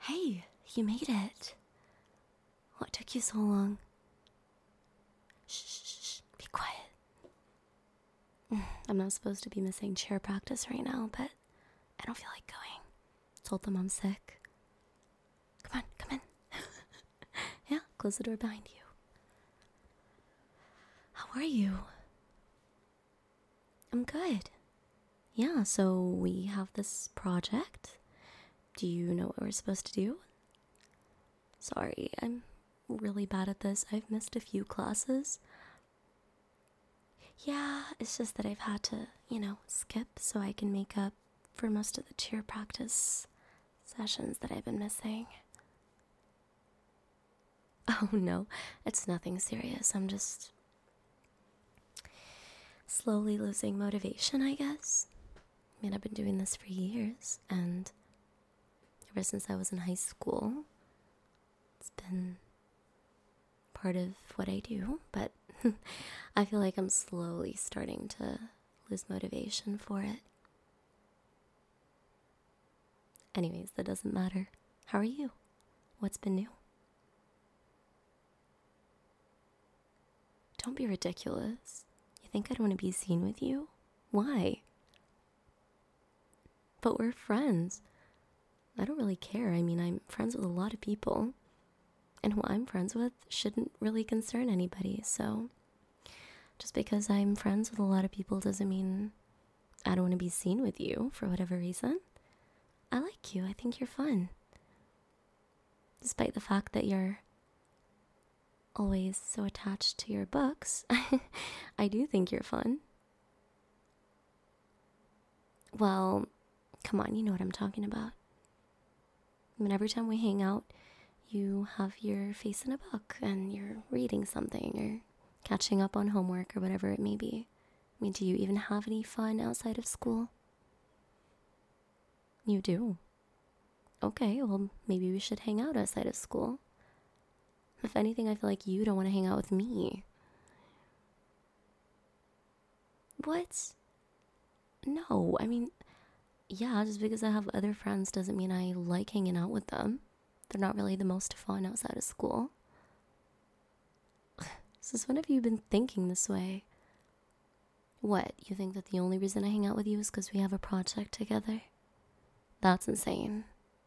Hey, you made it. What took you so long? Shh, shh, shh, be quiet. I'm not supposed to be missing cheer practice right now, but I don't feel like going. Told them I'm sick. Come on, come in. Yeah, close the door behind you. How are you? I'm good. Yeah, so we have this project. Do you know what we're supposed to do? Sorry, I'm really bad at this. I've missed a few classes. Yeah, it's just that I've had to, skip so I can make up for most of the cheer practice sessions that I've been missing. Oh no, it's nothing serious. I'm just slowly losing motivation, I guess. I mean, I've been doing this for years, and ever since I was in high school, it's been part of what I do, but I feel like I'm slowly starting to lose motivation for it. Anyways, that doesn't matter. How are you? What's been new? Don't be ridiculous. You think I don't want to be seen with you? Why? But we're friends. I don't really care. I mean, I'm friends with a lot of people, and who I'm friends with shouldn't really concern anybody, so just because I'm friends with a lot of people doesn't mean I don't want to be seen with you for whatever reason. I like you. I think you're fun. Despite the fact that you're always so attached to your books, I do think you're fun. Well, come on, you know what I'm talking about. I mean, every time we hang out, you have your face in a book and you're reading something or catching up on homework or whatever it may be. I mean, do you even have any fun outside of school? You do? Okay, well, maybe we should hang out outside of school. If anything, I feel like you don't want to hang out with me. What? No, I mean, yeah, just because I have other friends doesn't mean I like hanging out with them. They're not really the most fun outside of school. Since when have you been thinking this way? What, you think that the only reason I hang out with you is because we have a project together? That's insane.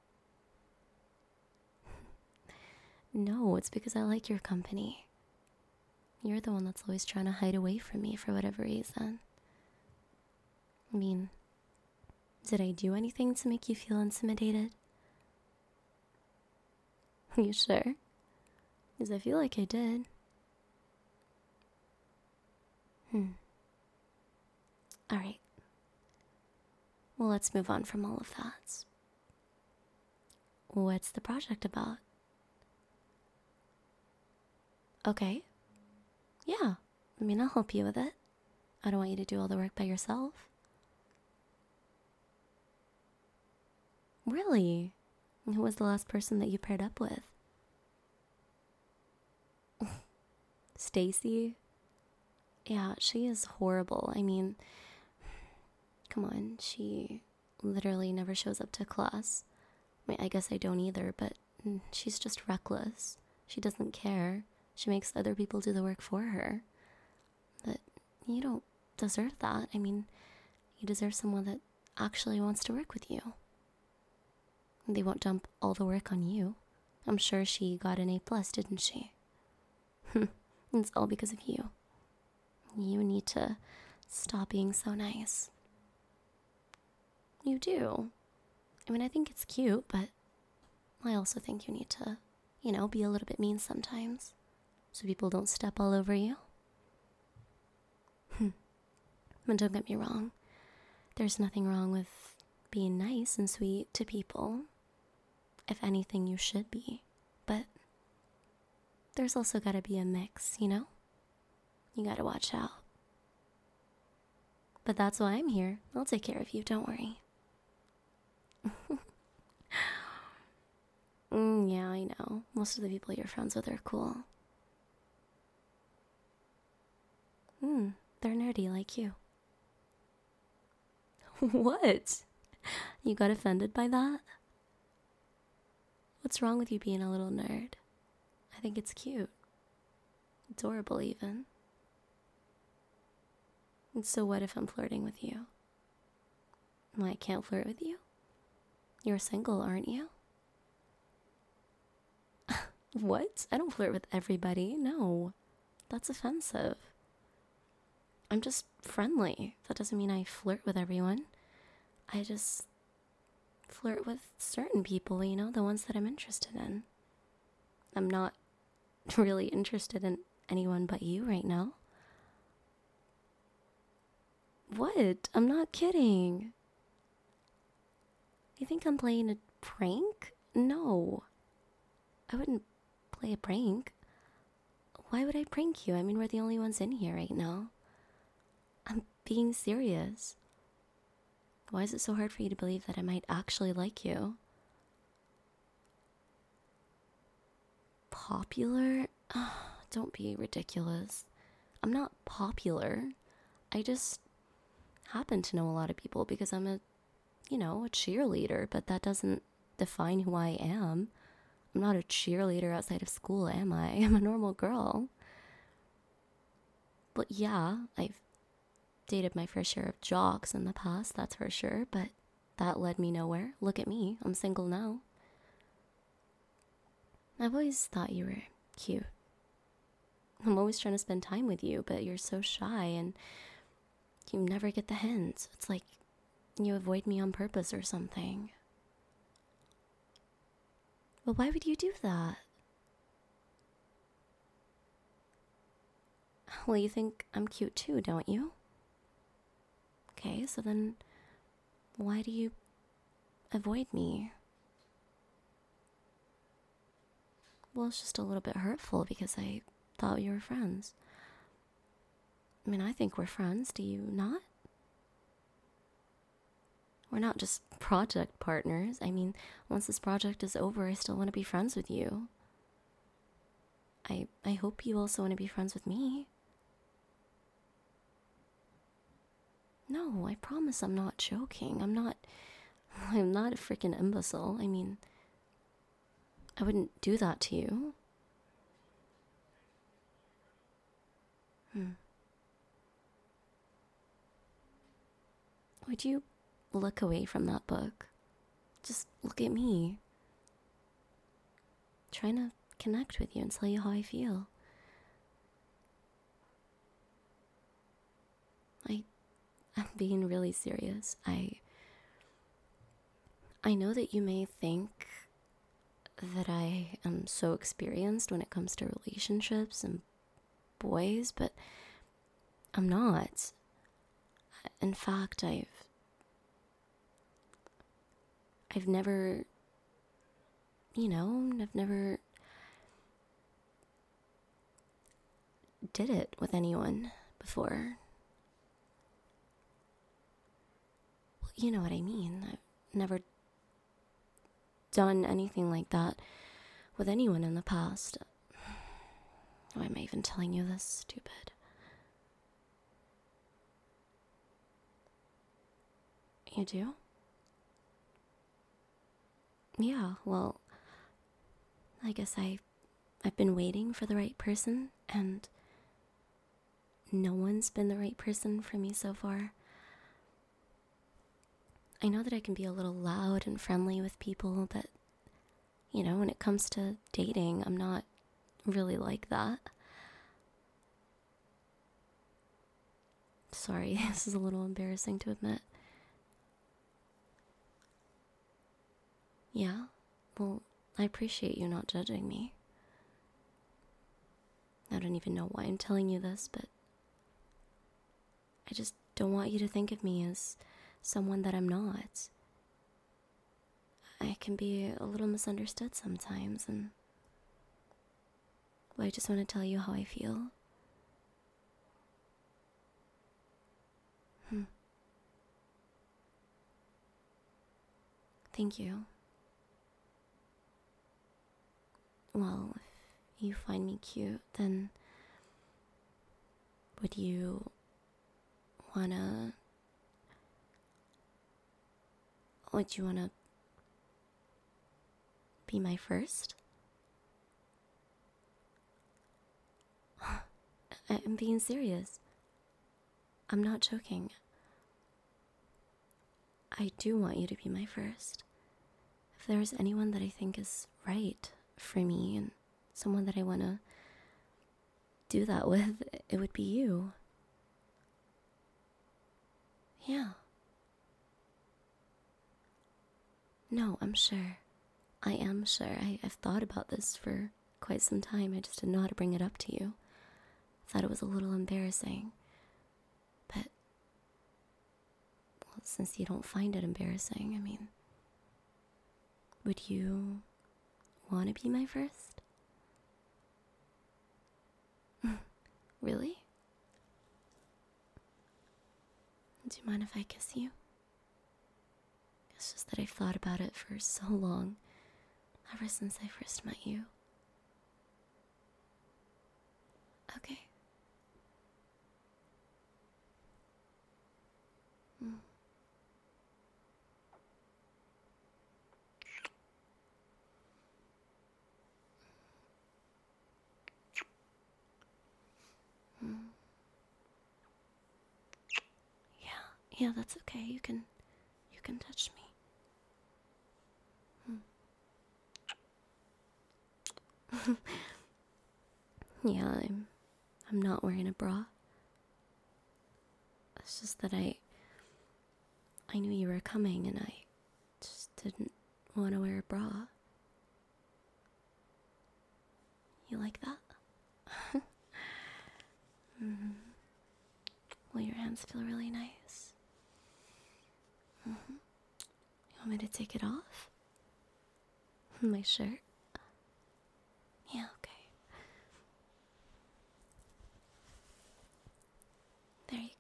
No, it's because I like your company. You're the one that's always trying to hide away from me for whatever reason. I mean, did I do anything to make you feel intimidated? You sure? Because I feel like I did. Alright. Well, let's move on from all of that. What's the project about? Okay. Yeah. I mean, I'll help you with it. I don't want you to do all the work by yourself. Really? Who was the last person that you paired up with? Stacy? Yeah, she is horrible. I mean, come on, she literally never shows up to class. I mean, I guess I don't either, but she's just reckless. She doesn't care. She makes other people do the work for her. But you don't deserve that. I mean, you deserve someone that actually wants to work with you. They won't dump all the work on you. I'm sure she got an A+, didn't she? It's all because of you. You need to stop being so nice. You do. I mean, I think it's cute, but I also think you need to, be a little bit mean sometimes, so people don't step all over you. But don't get me wrong. There's nothing wrong with being nice and sweet to people. If anything, you should be. But there's also gotta be a mix, You gotta watch out. But that's why I'm here. I'll take care of you, don't worry. Yeah, I know. Most of the people you're friends with are cool. They're nerdy like you. What? You got offended by that? What's wrong with you being a little nerd? I think it's cute. Adorable, even. And so what if I'm flirting with you? Why, I can't flirt with you? You're single, aren't you? What? I don't flirt with everybody. No. That's offensive. I'm just friendly. That doesn't mean I flirt with everyone. I just flirt with certain people, you know, the ones that I'm interested in. I'm not really interested in anyone but you right now. What? I'm not kidding. You think I'm playing a prank? No. I wouldn't play a prank. Why would I prank you? I mean, we're the only ones in here right now. I'm being serious. Why is it so hard for you to believe that I might actually like you? Popular? Don't be ridiculous. I'm not popular. I just happen to know a lot of people because I'm a cheerleader, but that doesn't define who I am. I'm not a cheerleader outside of school, am I? I'm a normal girl. But yeah, I've dated my fair share of jocks in the past, that's for sure, but that led me nowhere. Look at me, I'm single now. I've always thought you were cute. I'm always trying to spend time with you, but you're so shy and you never get the hints. It's like you avoid me on purpose or something. But why would you do that? Well, you think I'm cute too, don't you? Okay, so then why do you avoid me? Well, it's just a little bit hurtful because I thought you were friends. I mean, I think we're friends, do you not? We're not just project partners. I mean, once this project is over, I still want to be friends with you. I hope you also want to be friends with me. No, I promise I'm not joking. I'm not a freaking imbecile. I mean, I wouldn't do that to you. Would you look away from that book? Just look at me. Trying to connect with you and tell you how I feel. I'm being really serious. I know that you may think that I am so experienced when it comes to relationships and boys, but I'm not. In fact, I've never, I've never did it with anyone before. Well, you know what I mean. I've never done anything like that with anyone in the past. Why am I even telling you this? Stupid. You do? Yeah, well, I guess I've been waiting for the right person, and no one's been the right person for me so far. I know that I can be a little loud and friendly with people, but, when it comes to dating, I'm not really like that. Sorry, this is a little embarrassing to admit. Yeah? Well, I appreciate you not judging me. I don't even know why I'm telling you this, but I just don't want you to think of me as someone that I'm not. I can be a little misunderstood sometimes, and I just want to tell you how I feel. Thank you. Well, if you find me cute, then would you wanna be my first? I'm being serious. I'm not joking. I do want you to be my first. If there's anyone that I think is right for me and someone that I want to do that with, it would be you. Yeah. No, I'm sure. I am sure. I've thought about this for quite some time. I just didn't know how to bring it up to you. Thought it was a little embarrassing. But, well, since you don't find it embarrassing, I mean, would you want to be my first? Really? Do you mind if I kiss you? It's just that I've thought about it for so long, ever since I first met you. Okay. Mm. Mm. Yeah, that's okay. You can touch me. Mm. Yeah, I'm not wearing a bra. It's just that I knew you were coming and I just didn't want to wear a bra. You like that? Mm. Well, your hands feel really nice. You want me to take it off? My shirt? Yeah, okay. There you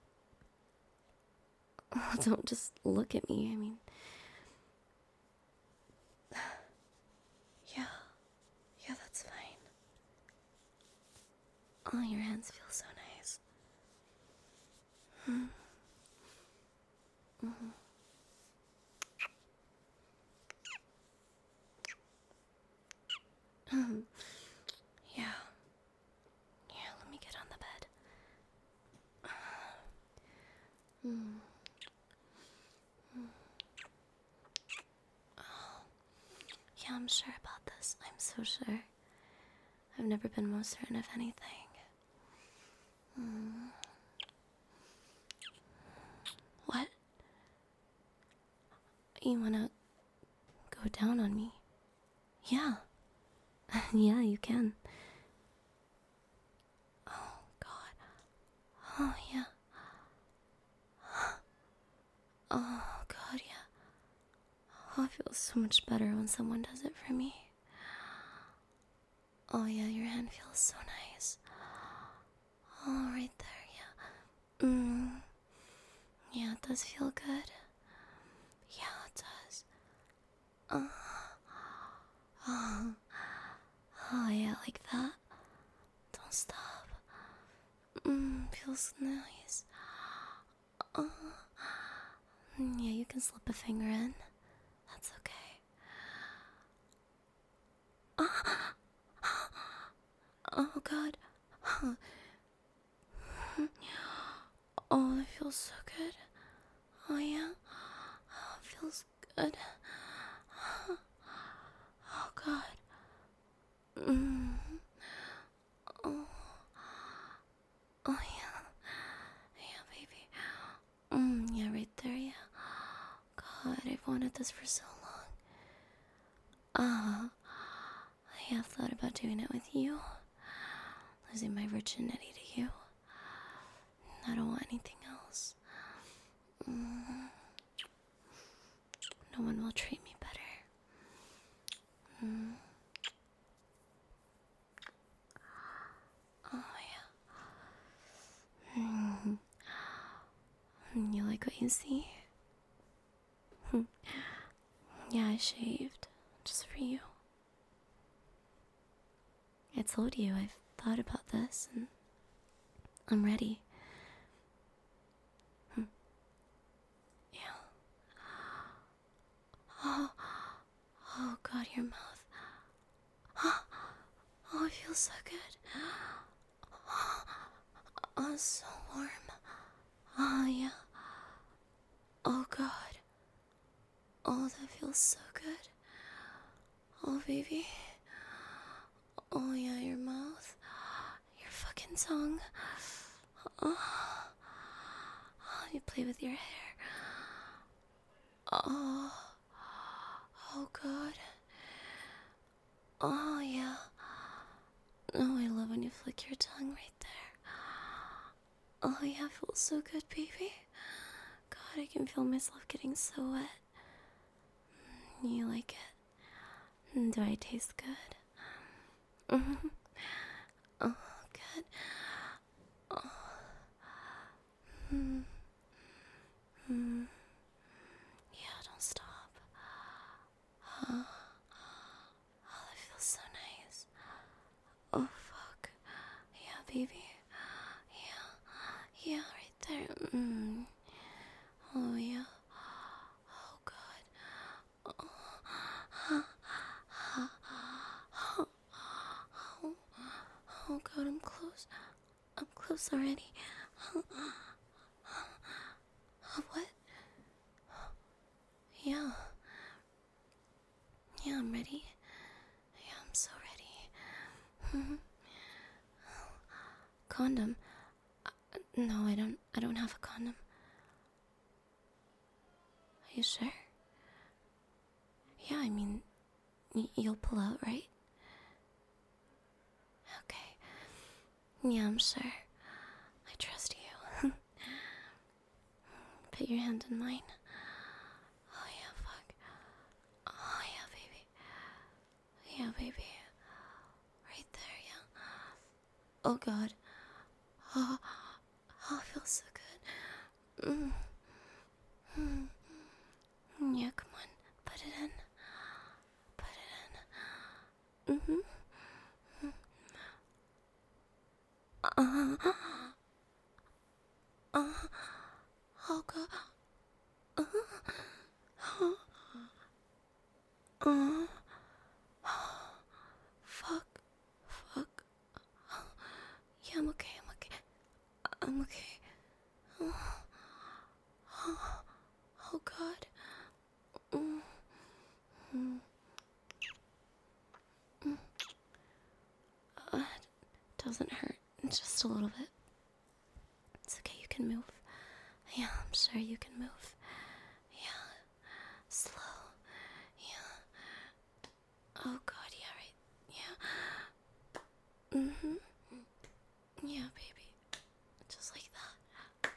go. Oh, don't just look at me. I mean, yeah, that's fine. Oh, your hands feel so nice. Mm. Mm-hmm. Yeah. Yeah, let me get on the bed. Mm. Oh, yeah, I'm sure about this. I'm so sure. I've never been more certain of anything. Mm. What? You wanna go down on me? Yeah. Yeah, you can. Oh, God. Oh, yeah. Oh, God, yeah. Oh, it feels so much better when someone does it for me. Oh, yeah, your hand feels so nice. Oh, right there, yeah. Yeah, it does feel good. Yeah, it does. Oh, oh, oh, yeah, like that. Don't stop. Feels nice. Oh, yeah, you can slip a finger in. That's okay. Oh, God. Oh, that feels so good. Oh, yeah. Oh, it feels good. Oh, God. Oh, oh, yeah. Yeah, baby. Yeah, right there, yeah. God, I've wanted this for so long. I have thought about doing it with you. Losing my virginity to you. I don't want anything else. No one will treat me better. Oh, yeah. You like what you see? Yeah, I shaved. Just for you. I told you I've thought about this and I'm ready. Yeah. Oh, God, your mouth. feels so good. Oh, so warm. Oh, yeah. Oh, God. Oh, that feels so good. Oh, baby. Oh, yeah, your mouth. Your fucking tongue. Oh, you play with your hair. Oh, oh, God. Oh, yeah. Oh, I love when you flick your tongue right there. Oh, yeah, it feels so good, baby. God, I can feel myself getting so wet. You like it? Do I taste good? Oh, good. Oh. Yeah, don't stop. Oh, that feels so nice. Oh, fuck. Yeah, baby. Yeah, right there. Oh, yeah. Oh, God. Oh, God, I'm close. I'm close already. What? Yeah. Yeah, I'm ready. Yeah, I'm so ready. Condom. No, I don't have a condom. Are you sure? Yeah, I mean, you'll pull out, right? Okay. Yeah, I'm sure. I trust you. Put your hand in mine. Oh, yeah, fuck. Oh, yeah, baby. Yeah, baby. Right there, yeah. Oh, God. Oh, oh, it feels so good. Yeah, come on. Put it in. Put it in. Oh, God. Uh, fuck. Fuck. Yeah, I'm okay. I'm okay. I'm okay. Oh, God. It doesn't hurt. It's just a little bit. It's okay. You can move. Yeah, I'm sure you can move. Yeah. Slow. Yeah. Oh, God. Yeah, right. Yeah. Yeah, baby. Just like that.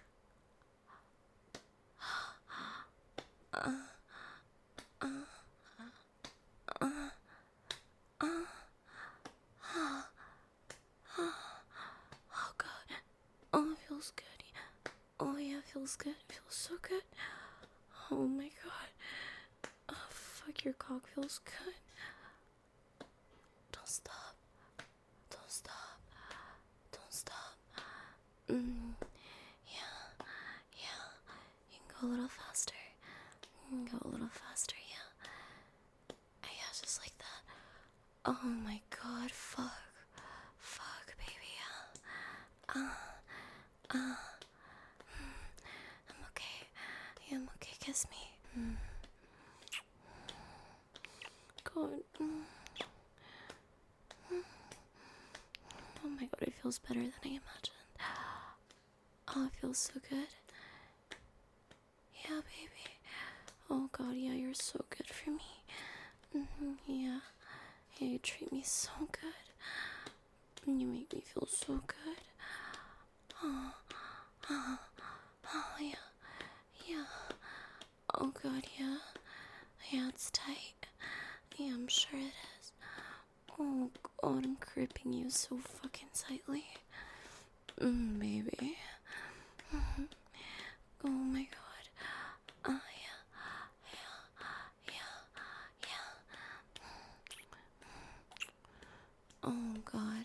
Oh, God. Oh, it feels good. Yeah. Oh, yeah, it feels good. It feels so good. Oh, my God. Oh, fuck, your cock feels good. Don't stop. Don't stop. Don't stop. Yeah. Yeah. You can go a little faster. You can go a little faster, yeah. Yeah, just like that. Oh my God, fuck. Fuck, baby, yeah. I'm okay. Yeah, I'm okay. Kiss me. God. Oh my God, it feels better than I imagined. Oh, it feels so good. Yeah, baby. Oh God, yeah, you're so good for me. Yeah. Yeah, you treat me so good. And you make me feel so good. Oh, yeah. Yeah. Oh God, yeah. Yeah, it's tight. Yeah, I'm sure it is. Oh God, I'm gripping you so fucking tightly. Baby. Oh my God. Oh yeah, yeah. Oh God.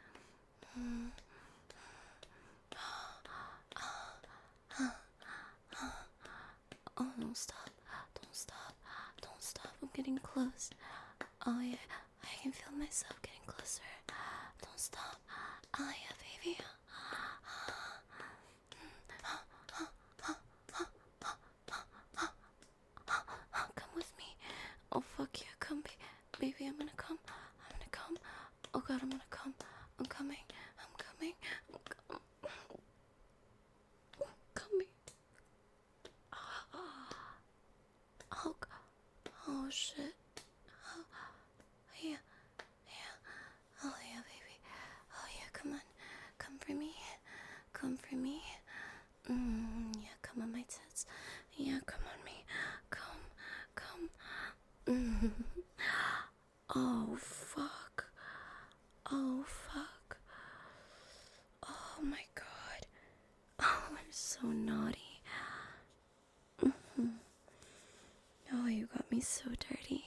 Oh, don't stop. Don't stop. Don't stop. I'm getting close. Oh yeah, I can feel myself getting closer. stop. Oh, yeah, baby. Come with me. Oh, fuck yeah, come, baby, I'm gonna come. I'm gonna come. Oh, God, I'm gonna come. I'm coming. I'm coming. Coming. Oh, oh, shit. Oh, yeah, yeah. Oh, yeah, baby. Oh, yeah, come on. Come for me. Come for me. Yeah, come on my tits. Yeah, come on me. Come. Oh, fuck. Oh, fuck. Oh, my God. Oh, I'm so naughty. Oh, you got me so dirty.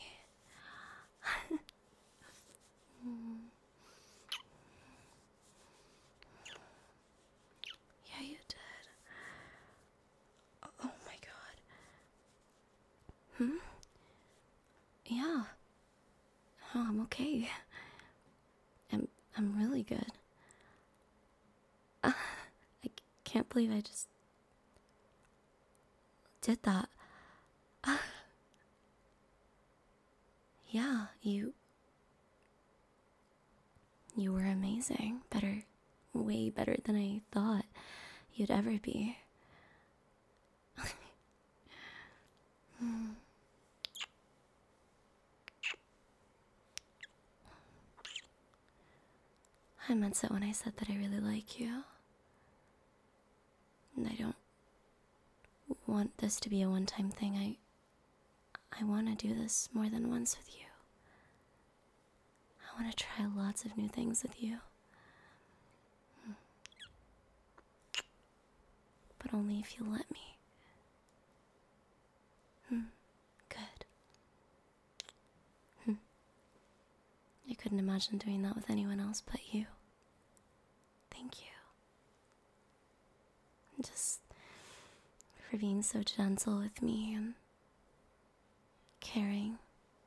Yeah, you did. Oh, my God. Yeah. Oh, I'm okay. I'm really good. I can't believe I just did that. Yeah, you were amazing. Way better than I thought you'd ever be. I meant it when I said that I really like you. And I don't want this to be a one-time thing. I want to do this more than once with you. I want to try lots of new things with you. But only if you let me. Good. I couldn't imagine doing that with anyone else but you. Thank you. Just for being so gentle with me and caring.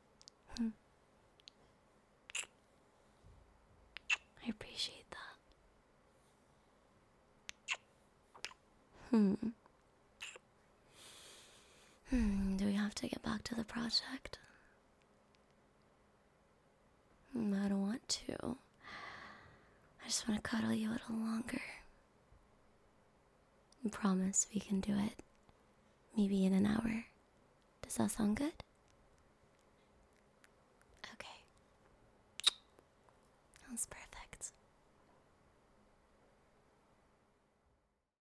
I appreciate that. Do we have to get back to the project? I don't want to. I just want to cuddle you a little longer. I promise we can do it maybe in an hour. Does that sound good? Okay. That's perfect.